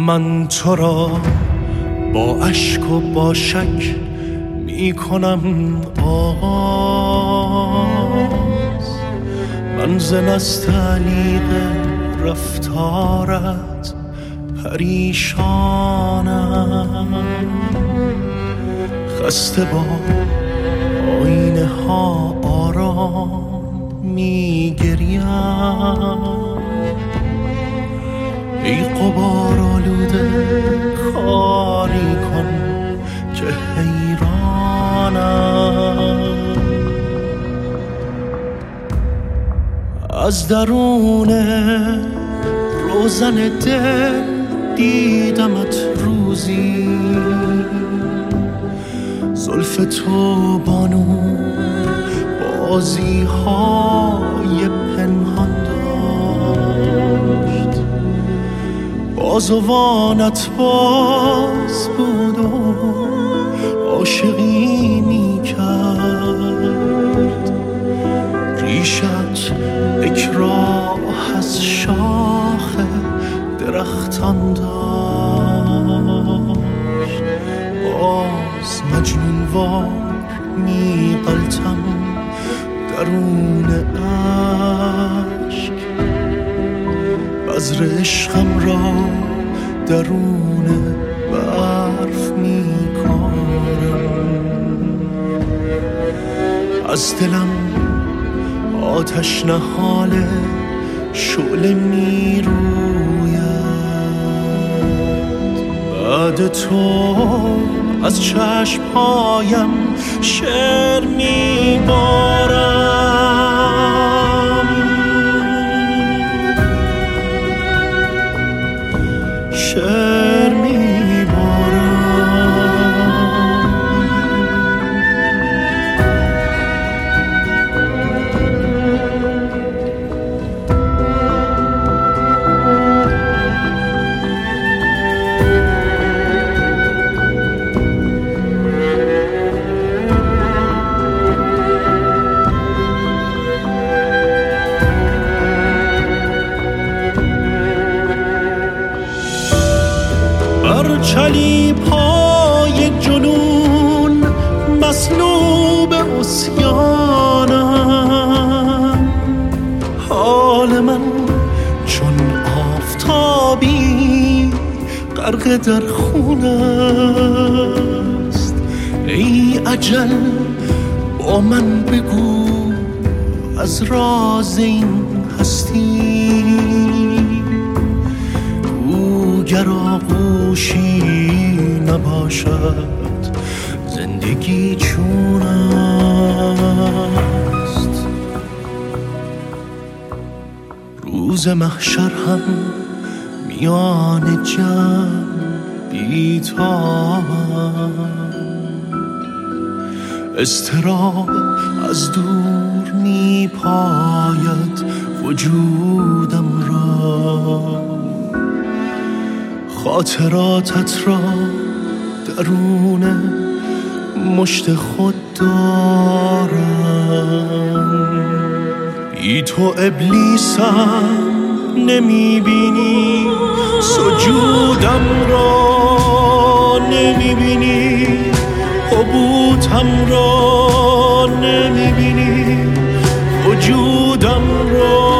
من تو را با اشک و با شک می کنم آغاز. من ز نستعلیق رفتارت پریشانم، خسته با آینه ها آرام می گریم. ای غبار آلوده کاری کن که حیرانم. از درون روزن دل دیدمت روزی، زلف تو بانو بازی های پنهان داشت. بازوانت باز بود و عاشقی می کرد. ریشت یک راه از شاخ درختان داشت. باز مجنون وار می غلطم درون عشق. بذر عشقم را درون برف می کارم. از دلم آتش نهال شعله می روید. بعد تو از چشمهایم شعر می بارم. شعر می بارم. چلی پای جنون مسلوب عصیانم. حال من چون آفتابی غرق در خون است. ای اجل با من بگو از راز این هستی. گر آغوشی نباشد زندگی چون است. روز محشر هم میان جمع بی‌تابم. اضطراب از دور می پاید وجودم را. خاطراتت را درون مشت خود دارم. بی تو ابلیسم نمی بینی، سجودم را نمی بینی، حبوطم را نمی بینی، وجودم را